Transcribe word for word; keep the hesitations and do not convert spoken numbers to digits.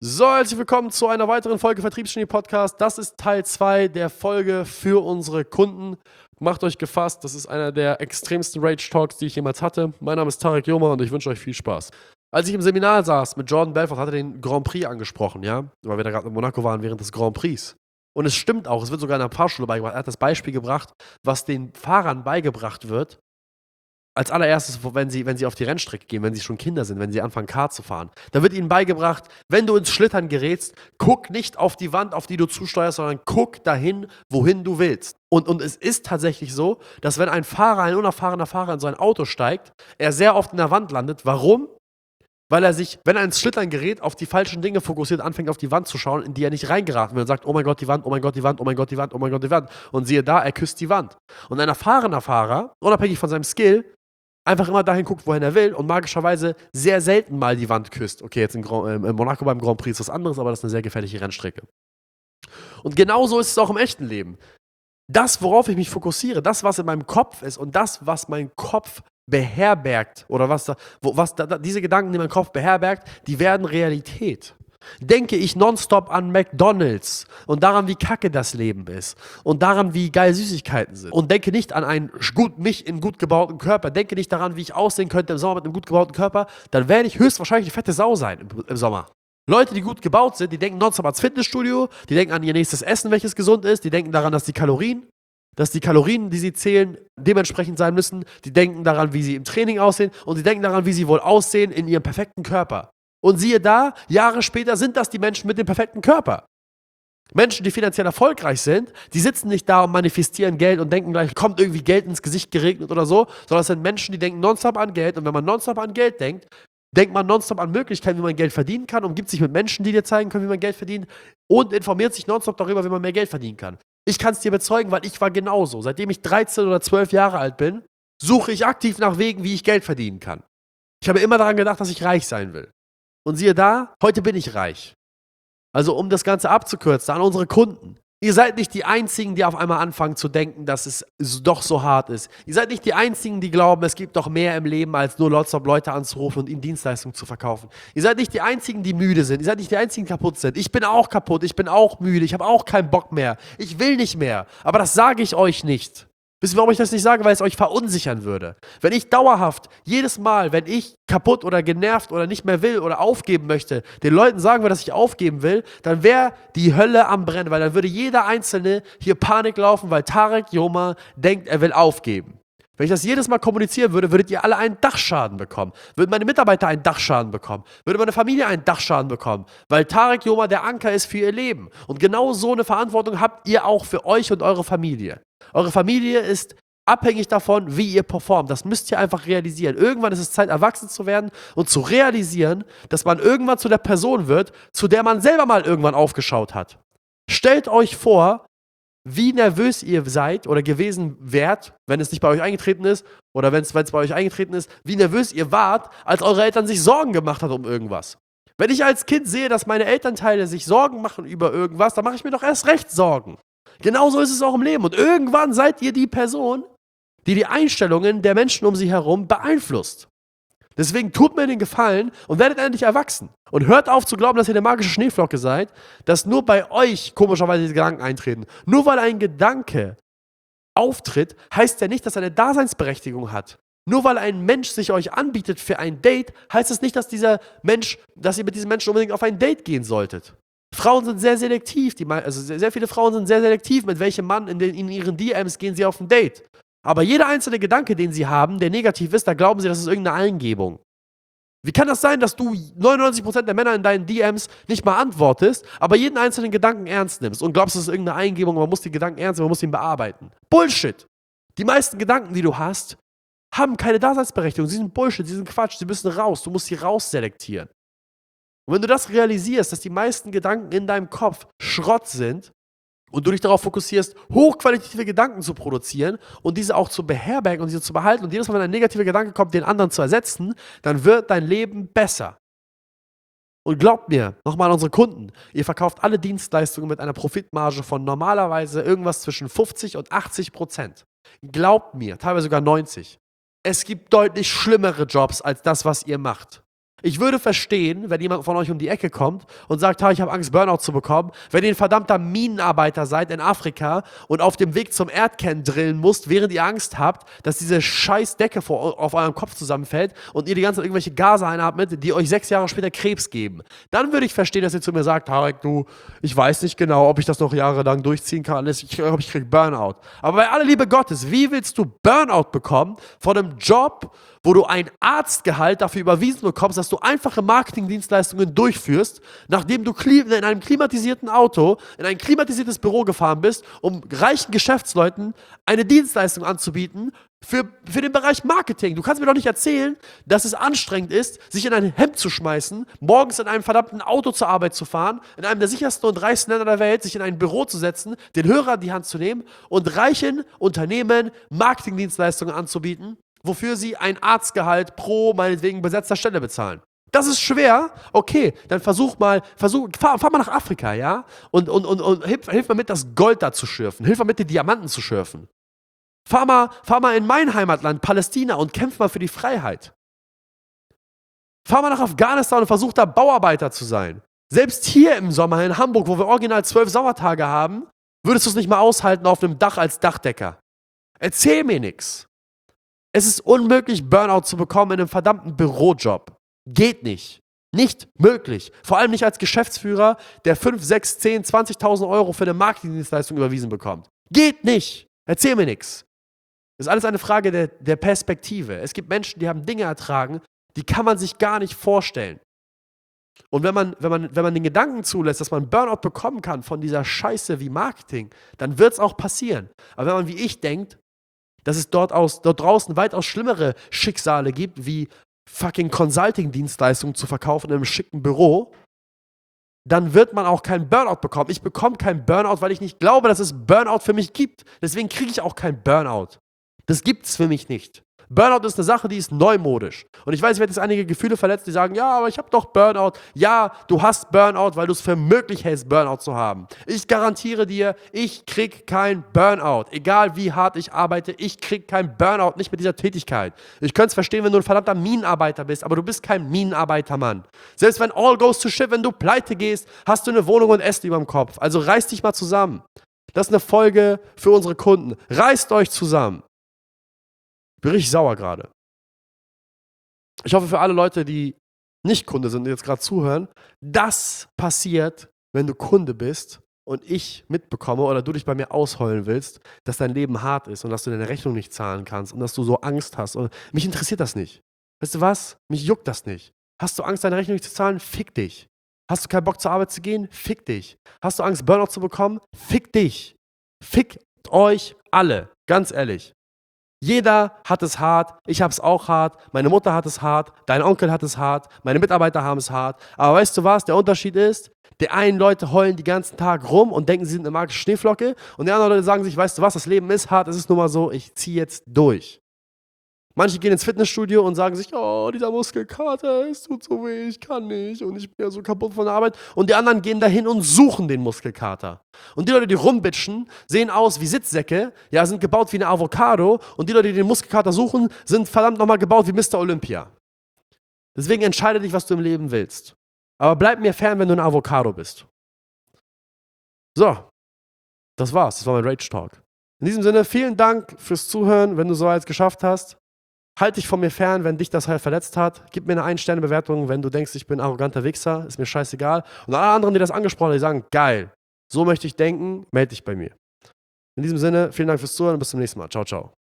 So, herzlich willkommen zu einer weiteren Folge Vertriebsgenie Podcast. Das ist Teil zwei der Folge für unsere Kunden. Macht euch gefasst, das ist einer der extremsten Rage Talks, die ich jemals hatte. Mein Name ist Tarek Joma und ich wünsche euch viel Spaß. Als ich im Seminar saß mit Jordan Belfort, hat er den Grand Prix angesprochen, ja, weil wir da gerade in Monaco waren während des Grand Prix. Und es stimmt auch, es wird sogar in der Fahrschule beigebracht. Er hat das Beispiel gebracht, was den Fahrern beigebracht wird, als allererstes, wenn sie, wenn sie auf die Rennstrecke gehen, wenn sie schon Kinder sind, wenn sie anfangen, Kart zu fahren. Da wird ihnen beigebracht, wenn du ins Schlittern gerätst, guck nicht auf die Wand, auf die du zusteuerst, sondern guck dahin, wohin du willst. Und, und es ist tatsächlich so, dass wenn ein Fahrer, ein unerfahrener Fahrer in so ein Auto steigt, er sehr oft in der Wand landet. Warum? Weil er sich, wenn er ins Schlittern gerät, auf die falschen Dinge fokussiert, anfängt auf die Wand zu schauen, in die er nicht reingeraten will und sagt, oh mein Gott, die Wand, oh mein Gott, die Wand, oh mein Gott, die Wand, oh mein Gott, die Wand. Und siehe da, er küsst die Wand. Und ein erfahrener Fahrer, unabhängig von seinem Skill, einfach immer dahin guckt, wohin er will und magischerweise sehr selten mal die Wand küsst. Okay, jetzt in, Grand, äh, in Monaco beim Grand Prix ist was anderes, aber das ist eine sehr gefährliche Rennstrecke. Und genauso ist es auch im echten Leben. Das, worauf ich mich fokussiere, das, was in meinem Kopf ist und das, was mein Kopf beherbergt oder was, da, wo, was da, diese Gedanken, die mein Kopf beherbergt, die werden Realität. Denke ich nonstop an McDonald's und daran, wie kacke das Leben ist und daran, wie geil Süßigkeiten sind und denke nicht an einen gut, mich in gut gebauten Körper, denke nicht daran, wie ich aussehen könnte im Sommer mit einem gut gebauten Körper, dann werde ich höchstwahrscheinlich eine fette Sau sein im, im Sommer. Leute, die gut gebaut sind, die denken nonstop ans Fitnessstudio, die denken an ihr nächstes Essen, welches gesund ist, die denken daran, dass die Kalorien, dass die Kalorien, die sie zählen, dementsprechend sein müssen, die denken daran, wie sie im Training aussehen und die denken daran, wie sie wohl aussehen in ihrem perfekten Körper. Und siehe da, Jahre später sind das die Menschen mit dem perfekten Körper. Menschen, die finanziell erfolgreich sind, die sitzen nicht da und manifestieren Geld und denken gleich, kommt irgendwie Geld ins Gesicht geregnet oder so, sondern es sind Menschen, die denken nonstop an Geld. Und wenn man nonstop an Geld denkt, denkt man nonstop an Möglichkeiten, wie man Geld verdienen kann, umgibt sich mit Menschen, die dir zeigen können, wie man Geld verdient und informiert sich nonstop darüber, wie man mehr Geld verdienen kann. Ich kann es dir bezeugen, weil ich war genauso. Seitdem ich dreizehn oder zwölf Jahre alt bin, suche ich aktiv nach Wegen, wie ich Geld verdienen kann. Ich habe immer daran gedacht, dass ich reich sein will. Und siehe da, heute bin ich reich. Also um das Ganze abzukürzen, an unsere Kunden. Ihr seid nicht die Einzigen, die auf einmal anfangen zu denken, dass es doch so hart ist. Ihr seid nicht die Einzigen, die glauben, es gibt doch mehr im Leben, als nur nonstop Leute anzurufen und ihnen Dienstleistungen zu verkaufen. Ihr seid nicht die Einzigen, die müde sind. Ihr seid nicht die Einzigen, die kaputt sind. Ich bin auch kaputt, ich bin auch müde, ich habe auch keinen Bock mehr. Ich will nicht mehr. Aber das sage ich euch nicht. Wisst ihr, warum ich das nicht sage? Weil es euch verunsichern würde. Wenn ich dauerhaft, jedes Mal, wenn ich kaputt oder genervt oder nicht mehr will oder aufgeben möchte, den Leuten sagen würde, dass ich aufgeben will, dann wäre die Hölle am Brennen, weil dann würde jeder Einzelne hier Panik laufen, weil Tarek Joma denkt, er will aufgeben. Wenn ich das jedes Mal kommunizieren würde, würdet ihr alle einen Dachschaden bekommen. Würden meine Mitarbeiter einen Dachschaden bekommen. Würde meine Familie einen Dachschaden bekommen. Weil Tarek Joma der Anker ist für ihr Leben. Und genau so eine Verantwortung habt ihr auch für euch und eure Familie. Eure Familie ist abhängig davon, wie ihr performt. Das müsst ihr einfach realisieren. Irgendwann ist es Zeit, erwachsen zu werden und zu realisieren, dass man irgendwann zu der Person wird, zu der man selber mal irgendwann aufgeschaut hat. Stellt euch vor, wie nervös ihr seid oder gewesen wärt, wenn es nicht bei euch eingetreten ist, oder wenn es bei euch eingetreten ist, wie nervös ihr wart, als eure Eltern sich Sorgen gemacht haben um irgendwas. Wenn ich als Kind sehe, dass meine Elternteile sich Sorgen machen über irgendwas, dann mache ich mir doch erst recht Sorgen. Genauso ist es auch im Leben. Und irgendwann seid ihr die Person, die die Einstellungen der Menschen um sie herum beeinflusst. Deswegen tut mir den Gefallen und werdet endlich erwachsen. Und hört auf zu glauben, dass ihr eine magische Schneeflocke seid, dass nur bei euch komischerweise diese Gedanken eintreten. Nur weil ein Gedanke auftritt, heißt ja nicht, dass er eine Daseinsberechtigung hat. Nur weil ein Mensch sich euch anbietet für ein Date, heißt es nicht, dass dieser Mensch, dass ihr mit diesem Menschen unbedingt auf ein Date gehen solltet. Frauen sind sehr selektiv, die, also sehr, sehr viele Frauen sind sehr selektiv, mit welchem Mann in, den, in ihren D Ms gehen sie auf ein Date. Aber jeder einzelne Gedanke, den sie haben, der negativ ist, da glauben sie, das ist irgendeine Eingebung. Wie kann das sein, dass du neunundneunzig Prozent der Männer in deinen D Ms nicht mal antwortest, aber jeden einzelnen Gedanken ernst nimmst und glaubst, das ist irgendeine Eingebung, man muss die Gedanken ernst nehmen, man muss ihn bearbeiten? Bullshit! Die meisten Gedanken, die du hast, haben keine Daseinsberechtigung. Sie sind Bullshit, sie sind Quatsch, sie müssen raus. Du musst sie rausselektieren. Und wenn du das realisierst, dass die meisten Gedanken in deinem Kopf Schrott sind und du dich darauf fokussierst, hochqualitative Gedanken zu produzieren und diese auch zu beherbergen und diese zu behalten und jedes Mal, wenn ein negativer Gedanke kommt, den anderen zu ersetzen, dann wird dein Leben besser. Und glaubt mir, nochmal an unsere Kunden, ihr verkauft alle Dienstleistungen mit einer Profitmarge von normalerweise irgendwas zwischen fünfzig und achtzig Prozent. Glaubt mir, teilweise sogar neunzig. Es gibt deutlich schlimmere Jobs als das, was ihr macht. Ich würde verstehen, wenn jemand von euch um die Ecke kommt und sagt, ich habe Angst, Burnout zu bekommen, wenn ihr ein verdammter Minenarbeiter seid in Afrika und auf dem Weg zum Erdkern drillen müsst, während ihr Angst habt, dass diese scheiß Decke vor, auf eurem Kopf zusammenfällt und ihr die ganze Zeit irgendwelche Gase einatmet, die euch sechs Jahre später Krebs geben. Dann würde ich verstehen, dass ihr zu mir sagt, Tarek, du, ich weiß nicht genau, ob ich das noch jahrelang durchziehen kann, ich glaube, ich kriege Burnout. Aber bei aller Liebe Gottes, wie willst du Burnout bekommen von einem Job, wo du ein Arztgehalt dafür überwiesen bekommst, dass du einfache Marketingdienstleistungen durchführst, nachdem du in einem klimatisierten Auto, in ein klimatisiertes Büro gefahren bist, um reichen Geschäftsleuten eine Dienstleistung anzubieten für, für den Bereich Marketing. Du kannst mir doch nicht erzählen, dass es anstrengend ist, sich in ein Hemd zu schmeißen, morgens in einem verdammten Auto zur Arbeit zu fahren, in einem der sichersten und reichsten Länder der Welt, sich in ein Büro zu setzen, den Hörer in die Hand zu nehmen und reichen Unternehmen Marketingdienstleistungen anzubieten, wofür sie ein Arztgehalt pro, meinetwegen, besetzter Stelle bezahlen. Das ist schwer, okay, dann versuch mal, versuch, fahr, fahr mal nach Afrika, ja, und, und, und, und hilf, hilf mal mit, das Gold da zu schürfen, hilf mal mit, die Diamanten zu schürfen. Fahr mal, fahr mal in mein Heimatland, Palästina, und kämpf mal für die Freiheit. Fahr mal nach Afghanistan und versuch da Bauarbeiter zu sein. Selbst hier im Sommer in Hamburg, wo wir original zwölf Sommertage haben, würdest du es nicht mal aushalten auf einem Dach als Dachdecker. Erzähl mir nichts. Es ist unmöglich, Burnout zu bekommen in einem verdammten Bürojob. Geht nicht. Nicht möglich. Vor allem nicht als Geschäftsführer, der fünf, sechs, zehn, zwanzigtausend Euro für eine Marketingdienstleistung überwiesen bekommt. Geht nicht. Erzähl mir nichts. Das ist alles eine Frage der, der Perspektive. Es gibt Menschen, die haben Dinge ertragen, die kann man sich gar nicht vorstellen. Und wenn man, wenn man, wenn man den Gedanken zulässt, dass man Burnout bekommen kann von dieser Scheiße wie Marketing, dann wird es auch passieren. Aber wenn man wie ich denkt, dass es dort, aus, dort draußen weitaus schlimmere Schicksale gibt, wie fucking Consulting-Dienstleistungen zu verkaufen in einem schicken Büro, dann wird man auch keinen Burnout bekommen. Ich bekomme keinen Burnout, weil ich nicht glaube, dass es Burnout für mich gibt. Deswegen kriege ich auch keinen Burnout. Das gibt es für mich nicht. Burnout ist eine Sache, die ist neumodisch. Und ich weiß, ich werde jetzt einige Gefühle verletzt, die sagen, ja, aber ich habe doch Burnout. Ja, du hast Burnout, weil du es für möglich hältst, Burnout zu haben. Ich garantiere dir, ich krieg kein Burnout. Egal wie hart ich arbeite, ich krieg kein Burnout, nicht mit dieser Tätigkeit. Ich könnte es verstehen, wenn du ein verdammter Minenarbeiter bist, aber du bist kein Minenarbeiter, Mann. Selbst wenn all goes to shit, wenn du pleite gehst, hast du eine Wohnung und Essen über dem Kopf. Also reiß dich mal zusammen. Das ist eine Folge für unsere Kunden. Reißt euch zusammen. Ich bin richtig sauer gerade. Ich hoffe für alle Leute, die nicht Kunde sind und jetzt gerade zuhören, das passiert, wenn du Kunde bist und ich mitbekomme oder du dich bei mir ausheulen willst, dass dein Leben hart ist und dass du deine Rechnung nicht zahlen kannst und dass du so Angst hast. Und mich interessiert das nicht. Weißt du was? Mich juckt das nicht. Hast du Angst, deine Rechnung nicht zu zahlen? Fick dich. Hast du keinen Bock zur Arbeit zu gehen? Fick dich. Hast du Angst, Burnout zu bekommen? Fick dich. Fick euch alle. Ganz ehrlich. Jeder hat es hart, ich habe es auch hart, meine Mutter hat es hart, dein Onkel hat es hart, meine Mitarbeiter haben es hart. Aber weißt du was, der Unterschied ist, die einen Leute heulen den ganzen Tag rum und denken, sie sind eine magische Schneeflocke und die anderen Leute sagen sich, weißt du was, das Leben ist hart, es ist nun mal so, ich ziehe jetzt durch. Manche gehen ins Fitnessstudio und sagen sich, oh, dieser Muskelkater, es tut so weh, ich kann nicht und ich bin ja so kaputt von der Arbeit. Und die anderen gehen dahin und suchen den Muskelkater. Und die Leute, die rumbitschen, sehen aus wie Sitzsäcke, ja, sind gebaut wie eine Avocado. Und die Leute, die den Muskelkater suchen, sind verdammt nochmal gebaut wie Mister Olympia. Deswegen entscheide dich, was du im Leben willst. Aber bleib mir fern, wenn du ein Avocado bist. So, das war's, das war mein Rage Talk. In diesem Sinne, vielen Dank fürs Zuhören, wenn du so weit geschafft hast. Halt dich von mir fern, wenn dich das halt verletzt hat. Gib mir eine Ein-Sterne-Bewertung, wenn du denkst, ich bin ein arroganter Wichser. Ist mir scheißegal. Und alle anderen, die das angesprochen haben, die sagen, geil, so möchte ich denken, melde dich bei mir. In diesem Sinne, vielen Dank fürs Zuhören und bis zum nächsten Mal. Ciao, ciao.